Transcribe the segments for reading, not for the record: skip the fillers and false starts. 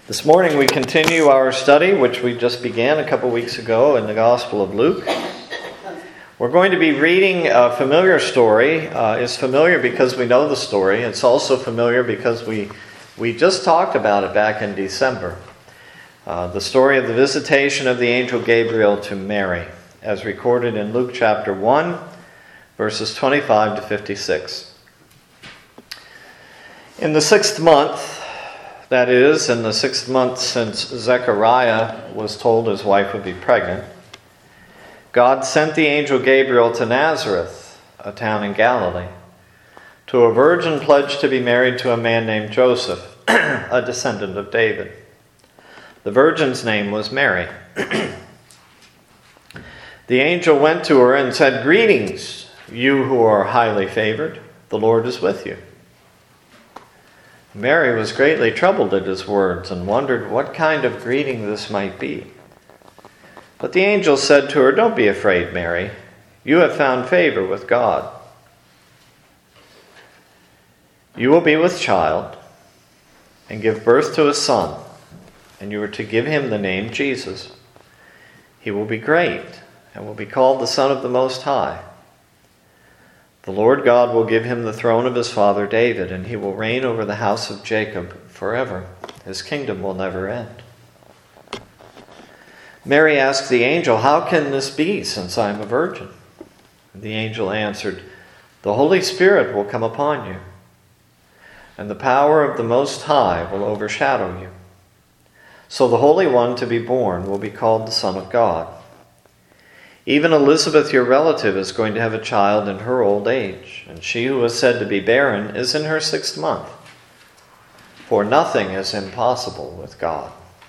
This morning we continue our study, which we just began a couple weeks ago in the Gospel of Luke. We're going to be reading a familiar story. It's familiar because we know the story. It's also familiar because we just talked about it back in December. The story of the visitation of the angel Gabriel to Mary, as recorded in Luke chapter 1, verses 25 to 56. In the 6th month, that is, in the 6th month since Zechariah was told his wife would be pregnant, God sent the angel Gabriel to Nazareth, a town in Galilee, to a virgin pledged to be married to a man named Joseph, a descendant of David. The virgin's name was Mary. The angel went to her and said, "Greetings, you who are highly favored. The Lord is with you." Mary was greatly troubled at his words and wondered what kind of greeting this might be. But the angel said to her, "Don't be afraid, Mary. You have found favor with God. You will be with child and give birth to a son, and you are to give him the name Jesus. He will be great and will be called the Son of the Most High. The Lord God will give him the throne of his father David, and he will reign over the house of Jacob forever. His kingdom will never end." Mary asked the angel, "How can this be, since I am a virgin?" The angel answered, "The Holy Spirit will come upon you, and the power of the Most High will overshadow you. So the Holy One to be born will be called the Son of God. Even Elizabeth, your relative, is going to have a child in her old age, and she who is said to be barren is in her 6th month. For nothing is impossible with God."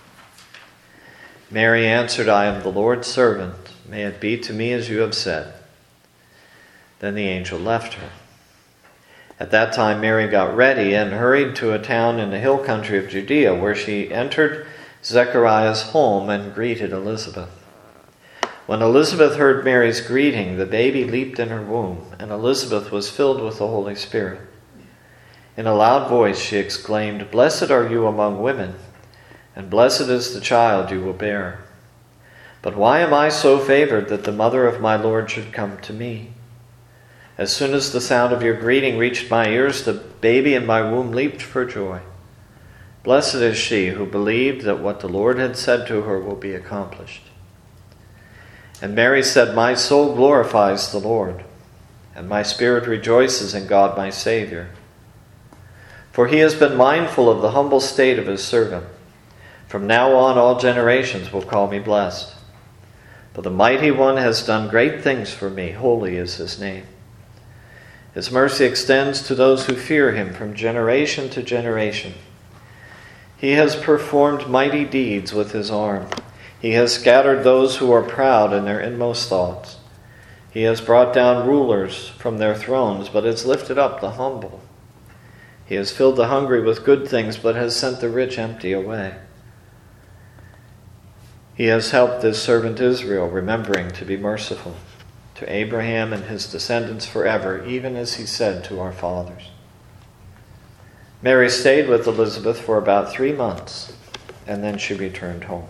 Mary answered, "I am the Lord's servant. May it be to me as you have said." Then the angel left her. At that time Mary got ready and hurried to a town in the hill country of Judea, where she entered Zechariah's home and greeted Elizabeth. When Elizabeth heard Mary's greeting, the baby leaped in her womb, and Elizabeth was filled with the Holy Spirit. In a loud voice she exclaimed, "Blessed are you among women, and blessed is the child you will bear. But why am I so favored that the mother of my Lord should come to me? As soon as the sound of your greeting reached my ears, the baby in my womb leaped for joy. Blessed is she who believed that what the Lord had said to her will be accomplished." And Mary said, "My soul glorifies the Lord, and my spirit rejoices in God my Savior. For he has been mindful of the humble state of his servant. From now on all generations will call me blessed. For the Mighty One has done great things for me. Holy is his name. His mercy extends to those who fear him from generation to generation. He has performed mighty deeds with his arm. He has scattered those who are proud in their inmost thoughts. He has brought down rulers from their thrones, but has lifted up the humble. He has filled the hungry with good things, but has sent the rich empty away. He has helped his servant Israel, remembering to be merciful to Abraham and his descendants forever, even as he said to our fathers." Mary stayed with Elizabeth for about 3 months, and then she returned home.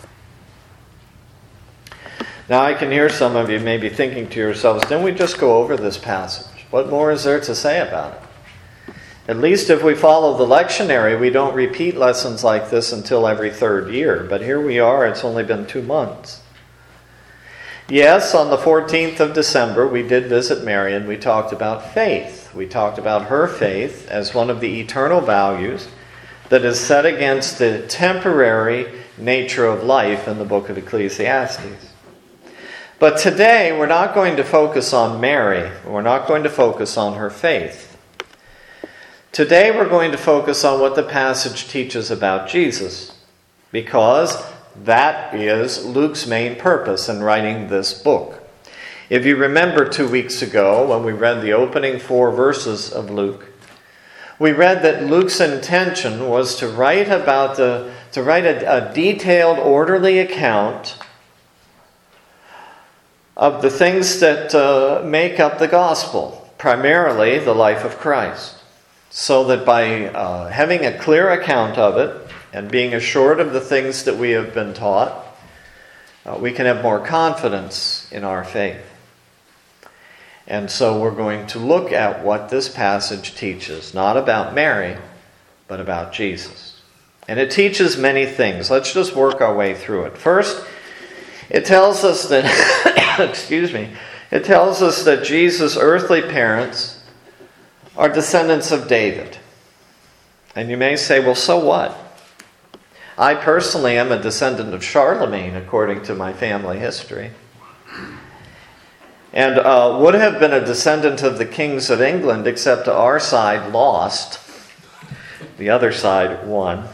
Now I can hear some of you maybe thinking to yourselves, didn't we just go over this passage? What more is there to say about it? At least if we follow the lectionary, we don't repeat lessons like this until every 3rd year. But here we are, it's only been 2 months. Yes, on the 14th of December, we did visit Mary and we talked about faith. We talked about her faith as one of the eternal values that is set against the temporary nature of life in the book of Ecclesiastes. But today, we're not going to focus on Mary. We're not going to focus on her faith. Today, we're going to focus on what the passage teaches about Jesus, because that is Luke's main purpose in writing this book. If you remember 2 weeks ago, when we read the opening 4 verses of Luke, we read that Luke's intention was to write a detailed, orderly account of the things that make up the gospel, primarily the life of Christ, so that by having a clear account of it, And being assured of the things that we have been taught, we can have more confidence in our faith. And so we're going to look at what this passage teaches, not about Mary, but about Jesus. And it teaches many things. Let's just work our way through it. First, it tells us that, it tells us that Jesus' earthly parents are descendants of David. And you may say, well, so what? I personally am a descendant of Charlemagne, according to my family history. And would have been a descendant of the kings of England, except our side lost. The other side won.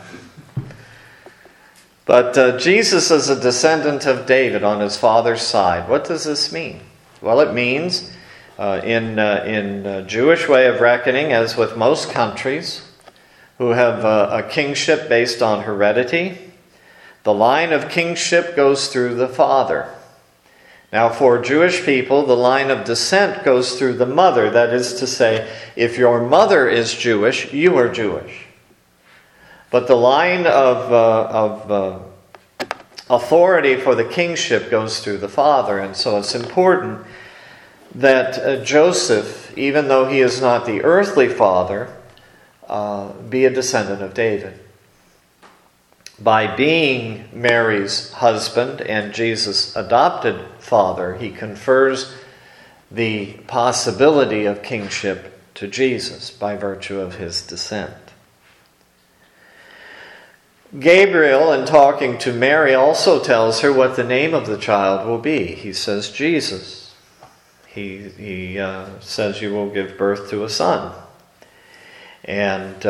But Jesus is a descendant of David on his father's side. What does this mean? Well, it means, in Jewish way of reckoning, as with most countries who have a kingship based on heredity, the line of kingship goes through the father. Now, for Jewish people, the line of descent goes through the mother. That is to say, if your mother is Jewish, you are Jewish. But the line of authority for the kingship goes through the father. And so it's important that Joseph, even though he is not the earthly father, be a descendant of David. By being Mary's husband and Jesus' adopted father, he confers the possibility of kingship to Jesus by virtue of his descent. Gabriel, in talking to Mary, also tells her what the name of the child will be. He says Jesus. He says you will give birth to a son. And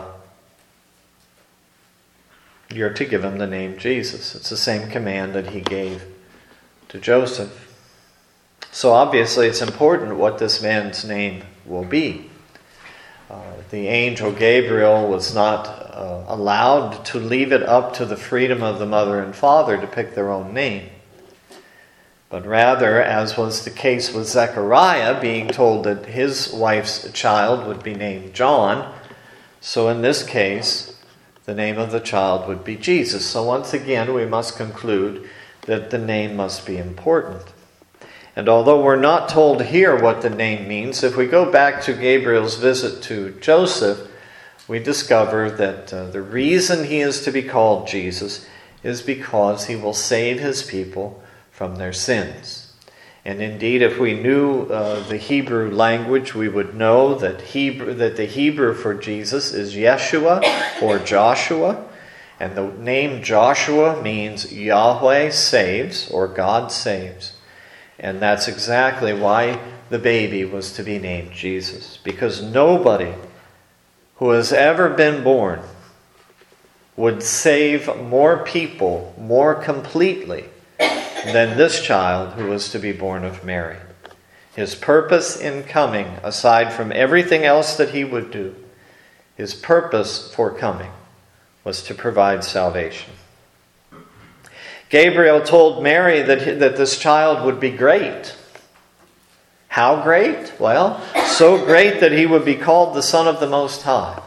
you're to give him the name Jesus. It's the same command that he gave to Joseph. So obviously it's important what this man's name will be. The angel Gabriel was not allowed to leave it up to the freedom of the mother and father to pick their own name. But rather, as was the case with Zechariah, being told that his wife's child would be named John, so in this case, the name of the child would be Jesus. So once again, we must conclude that the name must be important. And although we're not told here what the name means, if we go back to Gabriel's visit to Joseph, we discover that the reason he is to be called Jesus is because he will save his people from their sins. And indeed, if we knew the Hebrew language, we would know that the Hebrew for Jesus is Yeshua or Joshua. And the name Joshua means Yahweh saves or God saves. And that's exactly why the baby was to be named Jesus. Because nobody who has ever been born would save more people more completely than this child who was to be born of Mary. His purpose in coming, aside from everything else that he would do, his purpose for coming was to provide salvation. Gabriel told Mary that this child would be great. How great? Well, so great that he would be called the Son of the Most High.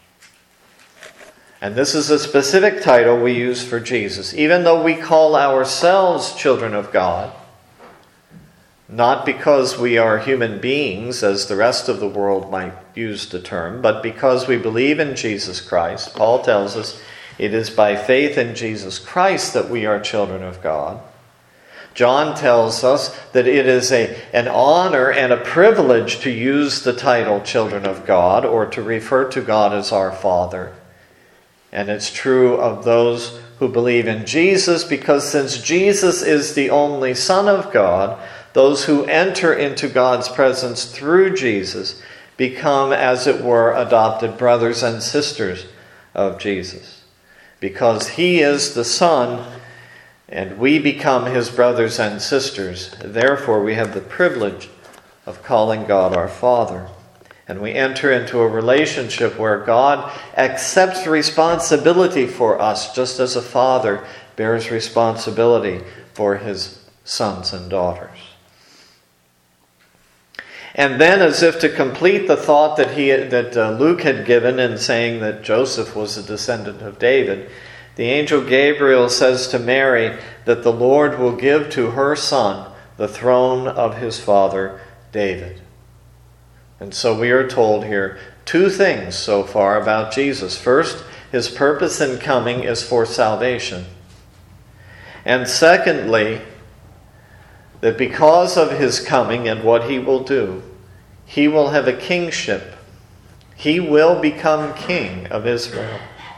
And this is a specific title we use for Jesus. Even though we call ourselves children of God, not because we are human beings, as the rest of the world might use the term, but because we believe in Jesus Christ. Paul tells us it is by faith in Jesus Christ that we are children of God. John tells us that it is an honor and a privilege to use the title children of God, or to refer to God as our Father. And it's true of those who believe in Jesus, because since Jesus is the only Son of God, those who enter into God's presence through Jesus become, as it were, adopted brothers and sisters of Jesus. Because he is the Son, and we become his brothers and sisters, therefore we have the privilege of calling God our Father. And we enter into a relationship where God accepts responsibility for us, just as a father bears responsibility for his sons and daughters. And then, as if to complete the thought that Luke had given in saying that Joseph was a descendant of David, the angel Gabriel says to Mary that the Lord will give to her son the throne of his father David. And so we are told here two things so far about Jesus. First, his purpose in coming is for salvation. And secondly, that because of his coming and what he will do, he will have a kingship. He will become king of Israel.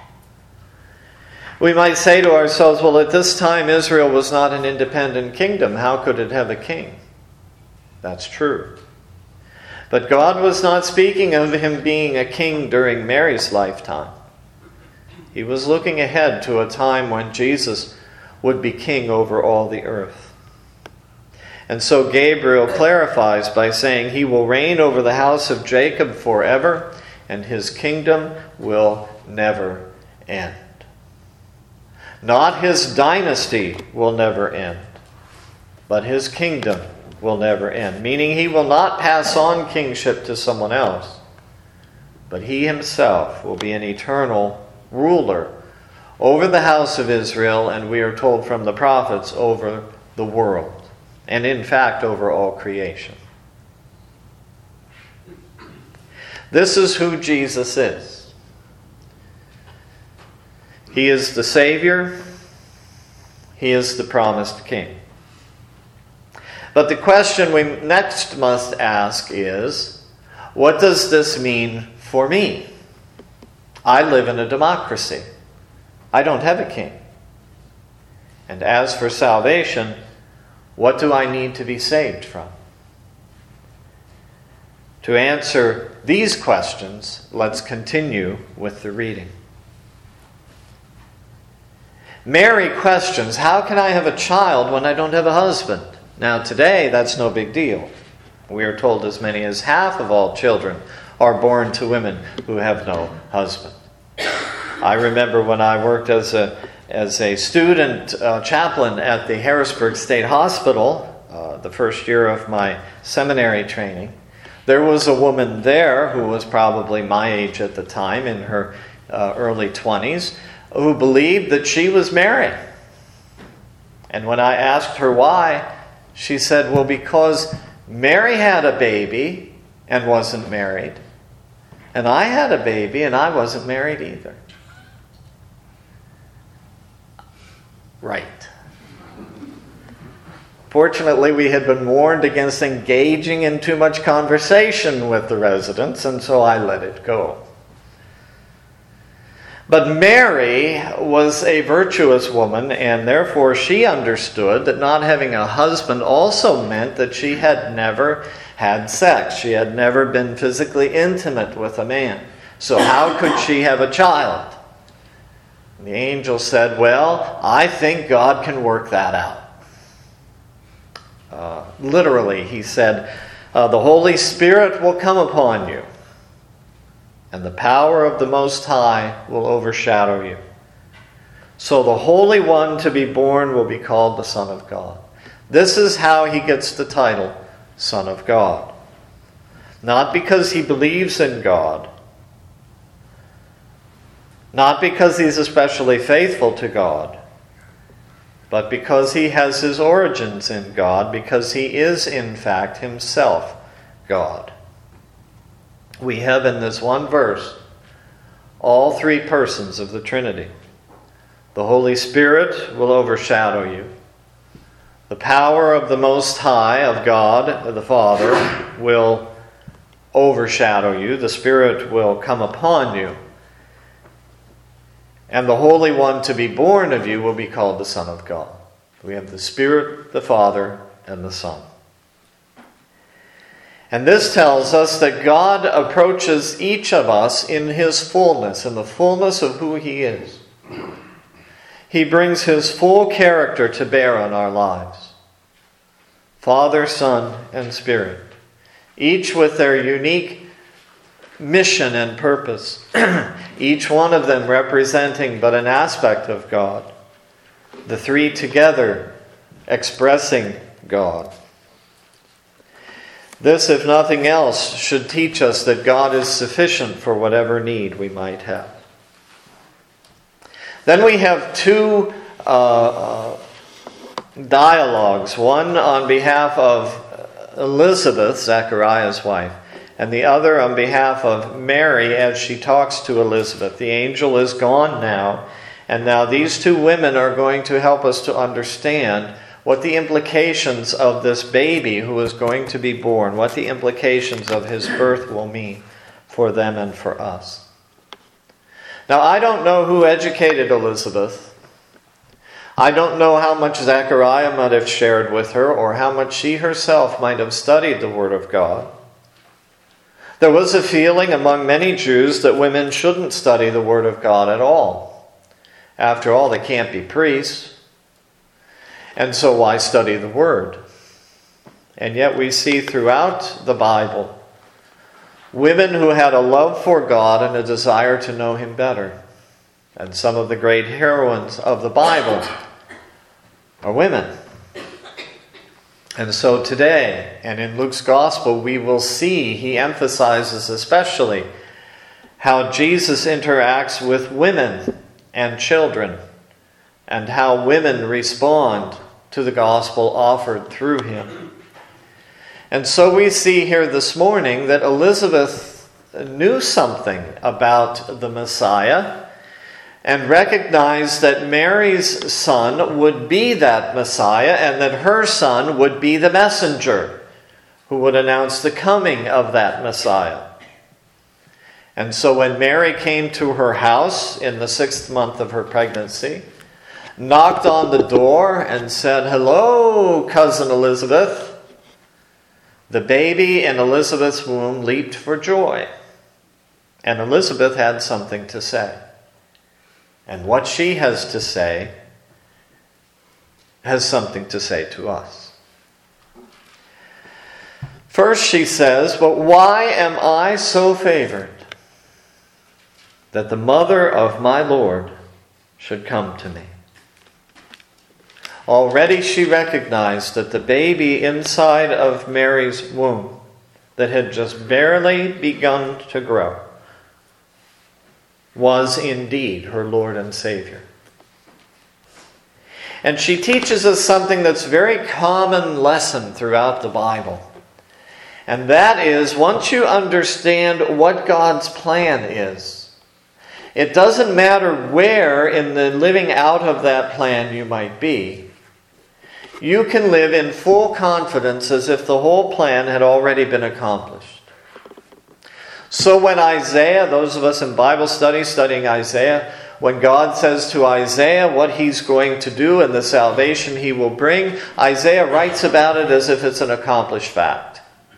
We might say to ourselves, well, at this time Israel was not an independent kingdom. How could it have a king? That's true. But God was not speaking of him being a king during Mary's lifetime. He was looking ahead to a time when Jesus would be king over all the earth. And so Gabriel clarifies by saying he will reign over the house of Jacob forever, and his kingdom will never end. Not his dynasty will never end, but his kingdom will never end. Meaning he will not pass on kingship to someone else, but he himself will be an eternal ruler over the house of Israel, and we are told from the prophets, over the world. And in fact, over all creation. This is who Jesus is. He is the Savior. He is the promised King. But the question we next must ask is, what does this mean for me? I live in a democracy. I don't have a king. And as for salvation, what do I need to be saved from? To answer these questions, let's continue with the reading. Mary questions, how can I have a child when I don't have a husband? Now today, that's no big deal. We are told as many as half of all children are born to women who have no husband. I remember when I worked as a student chaplain at the Harrisburg State Hospital, the first year of my seminary training, there was a woman there who was probably my age at the time, in her early 20s, who believed that she was Mary. And when I asked her why, she said, well, because Mary had a baby and wasn't married, and I had a baby and I wasn't married either. Right. Fortunately, we had been warned against engaging in too much conversation with the residents, and so I let it go. But Mary was a virtuous woman, and therefore she understood that not having a husband also meant that she had never had sex. She had never been physically intimate with a man. So how could she have a child? The angel said, well, I think God can work that out. Literally, he said, the Holy Spirit will come upon you, and the power of the Most High will overshadow you. So the Holy One to be born will be called the Son of God. This is how he gets the title, Son of God. Not because he believes in God, not because he's especially faithful to God, but because he has his origins in God, because he is in fact himself God. We have in this one verse all three persons of the Trinity. The Holy Spirit will overshadow you. The power of the Most High, of God, the Father, will overshadow you. The Spirit will come upon you. And the Holy One to be born of you will be called the Son of God. We have the Spirit, the Father, and the Son. And this tells us that God approaches each of us in his fullness, in the fullness of who he is. He brings his full character to bear on our lives. Father, Son, and Spirit, each with their unique mission and purpose, each one of them representing but an aspect of God, the three together expressing God. This, if nothing else, should teach us that God is sufficient for whatever need we might have. Then we have two dialogues, one on behalf of Elizabeth, Zechariah's wife, and the other on behalf of Mary as she talks to Elizabeth. The angel is gone now, and now these two women are going to help us to understand what the implications of this baby who is going to be born, what the implications of his birth will mean for them and for us. Now, I don't know who educated Elizabeth. I don't know how much Zechariah might have shared with her or how much she herself might have studied the Word of God. There was a feeling among many Jews that women shouldn't study the Word of God at all. After all, they can't be priests. And so why study the Word? And yet we see throughout the Bible women who had a love for God and a desire to know Him better. And some of the great heroines of the Bible are women. And so today, and in Luke's Gospel, we will see he emphasizes especially how Jesus interacts with women and children, and how women respond to the gospel offered through him. And so we see here this morning that Elizabeth knew something about the Messiah and recognized that Mary's son would be that Messiah and that her son would be the messenger who would announce the coming of that Messiah. And so when Mary came to her house in the 6th month of her pregnancy, knocked on the door and said, "Hello, cousin Elizabeth," the baby in Elizabeth's womb leaped for joy. And Elizabeth had something to say. And what she has to say has something to say to us. First she says, "But why am I so favored that the mother of my Lord should come to me?" Already she recognized that the baby inside of Mary's womb that had just barely begun to grow was indeed her Lord and Savior. And she teaches us something that's a very common lesson throughout the Bible. And that is, once you understand what God's plan is, it doesn't matter where in the living out of that plan you might be, you can live in full confidence as if the whole plan had already been accomplished. So when Isaiah, those of us in Bible study studying Isaiah, when God says to Isaiah what he's going to do and the salvation he will bring, Isaiah writes about it as if it's an accomplished fact.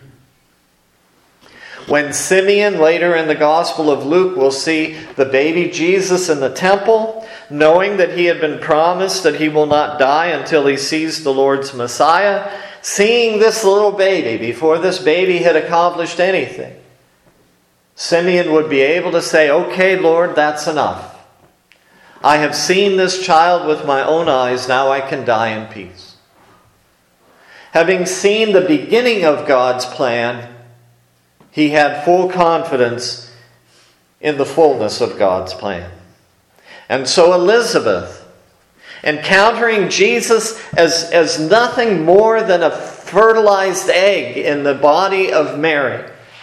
When Simeon, later in the Gospel of Luke, will see the baby Jesus in the temple, knowing that he had been promised that he will not die until he sees the Lord's Messiah, seeing this little baby before this baby had accomplished anything, Simeon would be able to say, "Okay, Lord, that's enough. I have seen this child with my own eyes, now I can die in peace." Having seen the beginning of God's plan, he had full confidence in the fullness of God's plan. And so Elizabeth, encountering Jesus as nothing more than a fertilized egg in the body of Mary,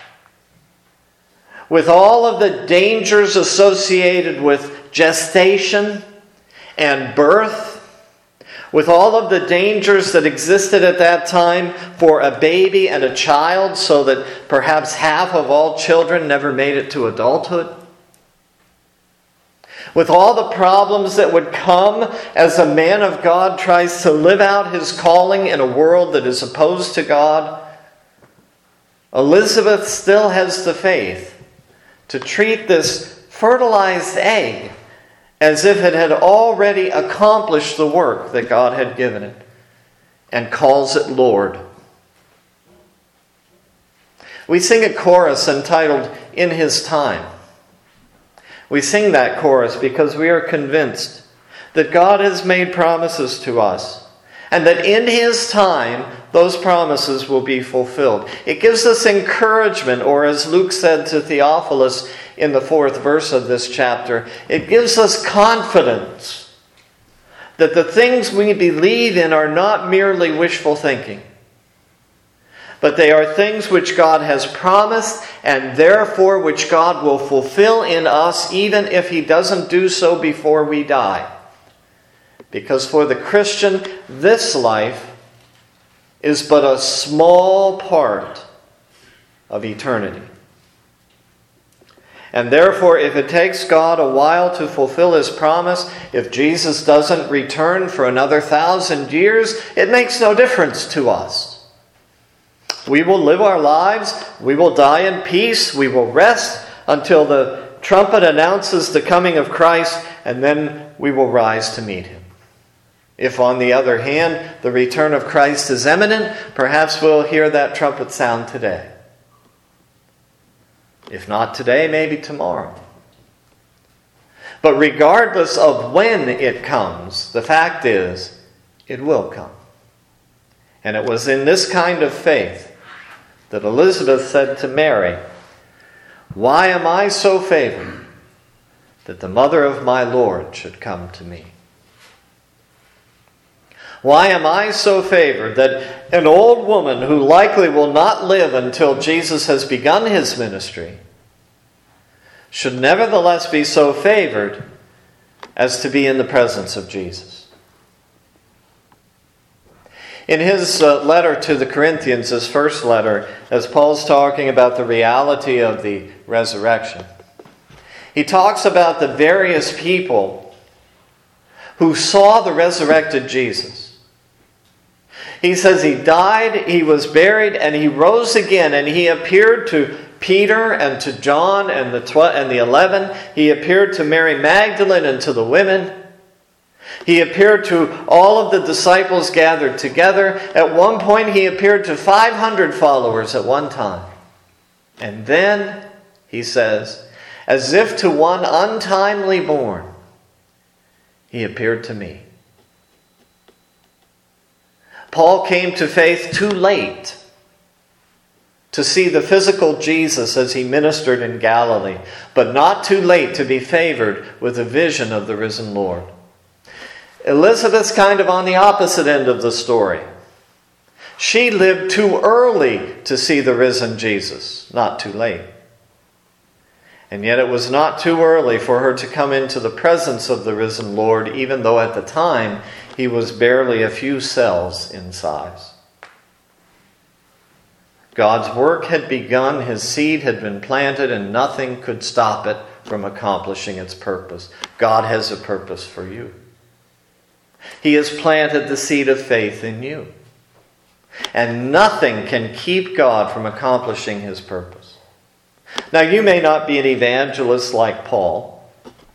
with all of the dangers associated with gestation and birth, with all of the dangers that existed at that time for a baby and a child, so that perhaps half of all children never made it to adulthood, with all the problems that would come as a man of God tries to live out his calling in a world that is opposed to God, Elizabeth still has the faith to treat this fertilized egg as if it had already accomplished the work that God had given it, and calls it Lord. We sing a chorus entitled, "In His Time." We sing that chorus because we are convinced that God has made promises to us, and that in His time those promises will be fulfilled. It gives us encouragement, or as Luke said to Theophilus in the 4th verse of this chapter, it gives us confidence that the things we believe in are not merely wishful thinking, but they are things which God has promised, and therefore which God will fulfill in us, even if He doesn't do so before we die. Because for the Christian, this life is but a small part of eternity. And therefore, if it takes God a while to fulfill His promise, if Jesus doesn't return for another 1,000 years, it makes no difference to us. We will live our lives, we will die in peace, we will rest until the trumpet announces the coming of Christ, and then we will rise to meet Him. If, on the other hand, the return of Christ is imminent, perhaps we'll hear that trumpet sound today. If not today, maybe tomorrow. But regardless of when it comes, the fact is, it will come. And it was in this kind of faith that Elizabeth said to Mary, "Why am I so favored that the mother of my Lord should come to me? Why am I so favored that an old woman who likely will not live until Jesus has begun His ministry should nevertheless be so favored as to be in the presence of Jesus?" In his letter to the Corinthians, his first letter, as Paul's talking about the reality of the resurrection, he talks about the various people who saw the resurrected Jesus. He says He died, He was buried, and He rose again, and He appeared to Peter and to John and the 11. He appeared to Mary Magdalene and to the women. He appeared to all of the disciples gathered together. At one point, He appeared to 500 followers at one time. And then, he says, as if to one untimely born, He appeared to me. Paul came to faith too late to see the physical Jesus as He ministered in Galilee, but not too late to be favored with a vision of the risen Lord. Elizabeth's kind of on the opposite end of the story. She lived too early to see the risen Jesus, not too late. And yet it was not too early for her to come into the presence of the risen Lord, even though at the time He was barely a few cells in size. God's work had begun, His seed had been planted, and nothing could stop it from accomplishing its purpose. God has a purpose for you. He has planted the seed of faith in you. And nothing can keep God from accomplishing His purpose. Now, you may not be an evangelist like Paul.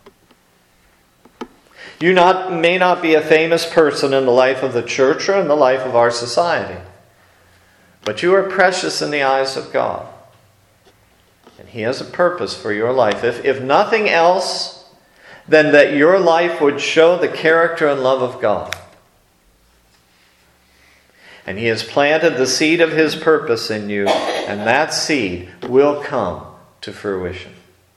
You may not be a famous person in the life of the church or in the life of our society. But you are precious in the eyes of God. And He has a purpose for your life. If nothing else, then that your life would show the character and love of God. And He has planted the seed of His purpose in you, and that seed will come to fruition.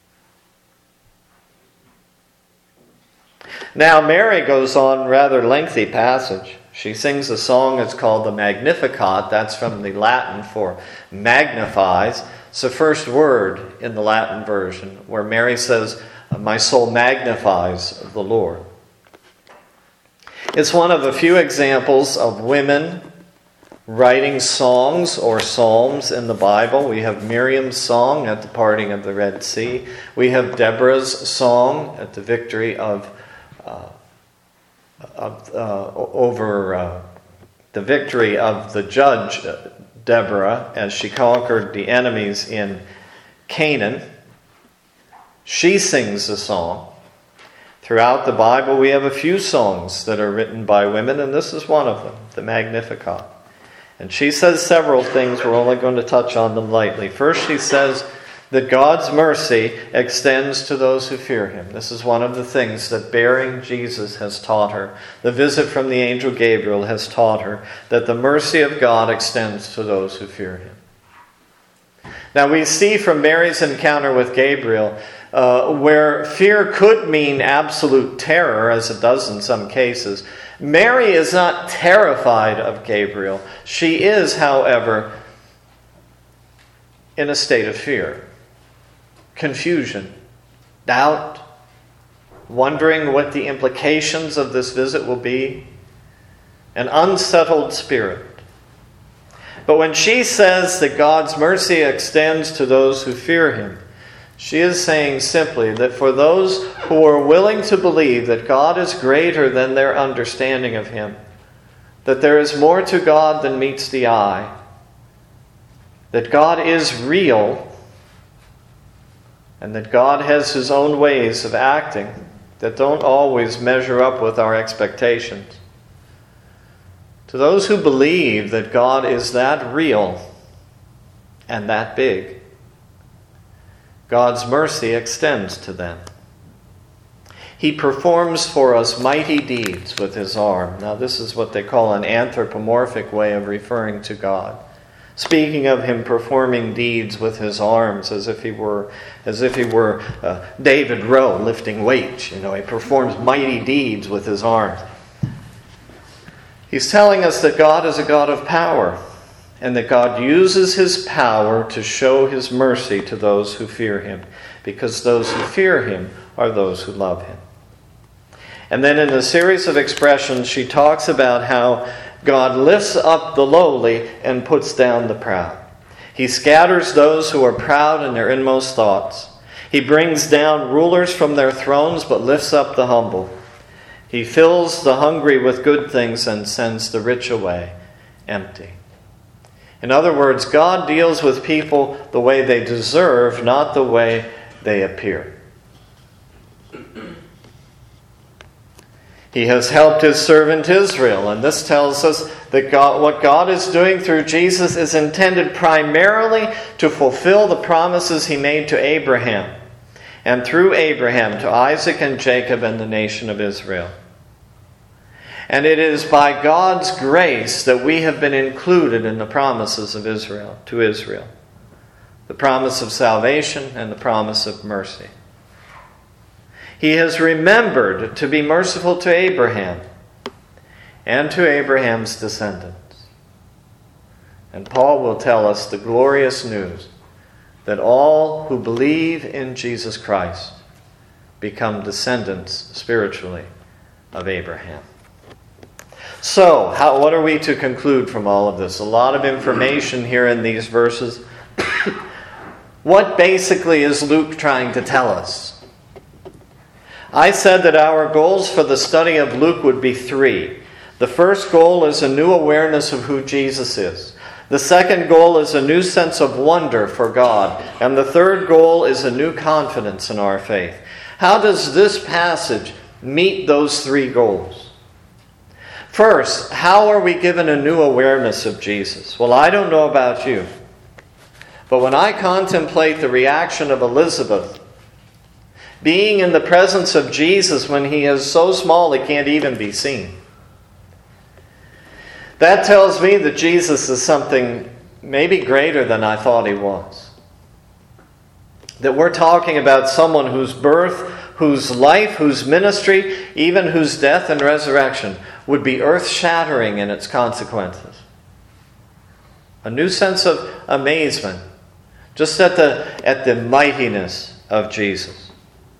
Now, Mary goes on rather lengthy passage. She sings a song that's called the Magnificat. That's from the Latin for magnifies. It's the first word in the Latin version where Mary says, "My soul magnifies the Lord." It's one of a few examples of women writing songs or psalms in the Bible. We have Miriam's song at the parting of the Red Sea. We have Deborah's song at the victory over the victory of the judge Deborah as she conquered the enemies in Canaan. She sings a song. Throughout the Bible, we have a few songs that are written by women, and this is one of them, the Magnificat. And she says several things. We're only going to touch on them lightly. First, she says that God's mercy extends to those who fear him. This is one of the things that bearing Jesus has taught her. The visit from the angel Gabriel has taught her that the mercy of God extends to those who fear him. Now we see from Mary's encounter with Gabriel, where fear could mean absolute terror, as it does in some cases, Mary is not terrified of Gabriel. She is, however, in a state of fear, confusion, doubt, wondering what the implications of this visit will be, an unsettled spirit. But when she says that God's mercy extends to those who fear him, she is saying simply that for those who are willing to believe that God is greater than their understanding of him, that there is more to God than meets the eye, that God is real, and that God has his own ways of acting that don't always measure up with our expectations. To those who believe that God is that real and that big, God's mercy extends to them. He performs for us mighty deeds with his arm. Now this is what they call an anthropomorphic way of referring to God. Speaking of him performing deeds with his arms as if he were David Rowe lifting weights. He performs mighty deeds with his arms. He's telling us that God is a God of power, and that God uses his power to show his mercy to those who fear him, because those who fear him are those who love him. And then in a series of expressions, she talks about how God lifts up the lowly and puts down the proud. He scatters those who are proud in their inmost thoughts. He brings down rulers from their thrones, but lifts up the humble. He fills the hungry with good things and sends the rich away empty. In other words, God deals with people the way they deserve, not the way they appear. He has helped his servant Israel, and this tells us that what God is doing through Jesus is intended primarily to fulfill the promises he made to Abraham, and through Abraham to Isaac and Jacob and the nation of Israel. And it is by God's grace that we have been included in the promises of Israel, to Israel. The promise of salvation and the promise of mercy. He has remembered to be merciful to Abraham and to Abraham's descendants. And Paul will tell us the glorious news that all who believe in Jesus Christ become descendants spiritually of Abraham. So, what are we to conclude from all of this? A lot of information here in these verses. What basically is Luke trying to tell us? I said that our goals for the study of Luke would be 3. The first goal is a new awareness of who Jesus is. The second goal is a new sense of wonder for God. And the third goal is a new confidence in our faith. How does this passage meet those 3 goals? First, how are we given a new awareness of Jesus? Well, I don't know about you, but when I contemplate the reaction of Elizabeth, being in the presence of Jesus when he is so small he can't even be seen, that tells me that Jesus is something maybe greater than I thought he was. That we're talking about someone whose birth, whose life, whose ministry, even whose death and resurrection would be earth-shattering in its consequences. A new sense of amazement just at the mightiness of Jesus.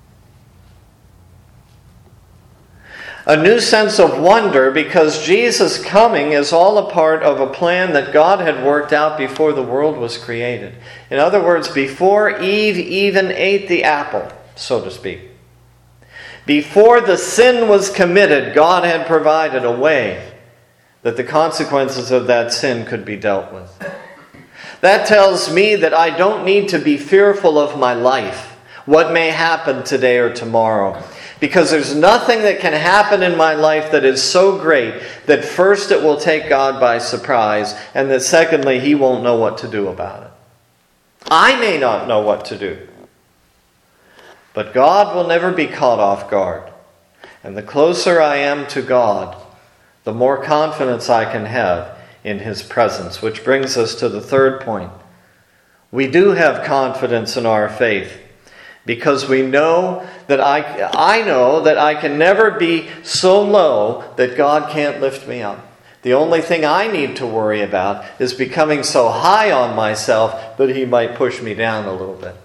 A new sense of wonder because Jesus' coming is all a part of a plan that God had worked out before the world was created. In other words, before Eve even ate the apple, so to speak. Before the sin was committed, God had provided a way that the consequences of that sin could be dealt with. That tells me that I don't need to be fearful of my life, what may happen today or tomorrow. Because there's nothing that can happen in my life that is so great that first it will take God by surprise, and that secondly, he won't know what to do about it. I may not know what to do. But God will never be caught off guard. And the closer I am to God, the more confidence I can have in His presence. Which brings us to the third point. We do have confidence in our faith because we know that I know that I can never be so low that God can't lift me up. The only thing I need to worry about is becoming so high on myself that He might push me down a little bit.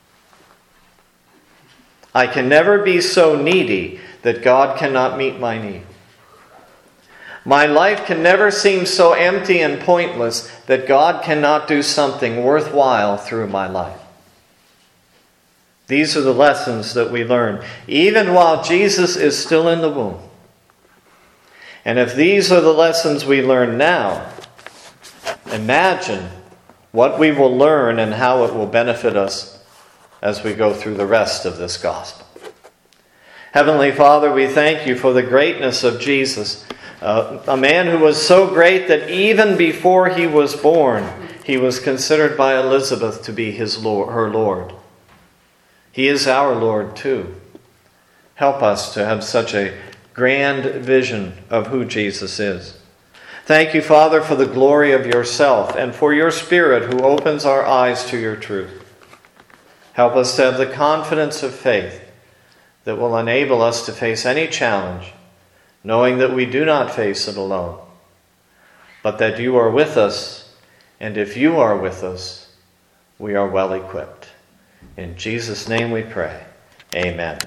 I can never be so needy that God cannot meet my need. My life can never seem so empty and pointless that God cannot do something worthwhile through my life. These are the lessons that we learn, even while Jesus is still in the womb. And if these are the lessons we learn now, imagine what we will learn and how it will benefit us as we go through the rest of this gospel. Heavenly Father, we thank You for the greatness of Jesus, a man who was so great that even before He was born, He was considered by Elizabeth to be her Lord. He is our Lord too. Help us to have such a grand vision of who Jesus is. Thank You, Father, for the glory of Yourself and for Your Spirit who opens our eyes to Your truth. Help us to have the confidence of faith that will enable us to face any challenge, knowing that we do not face it alone, but that You are with us, and if You are with us, we are well equipped. In Jesus' name we pray. Amen.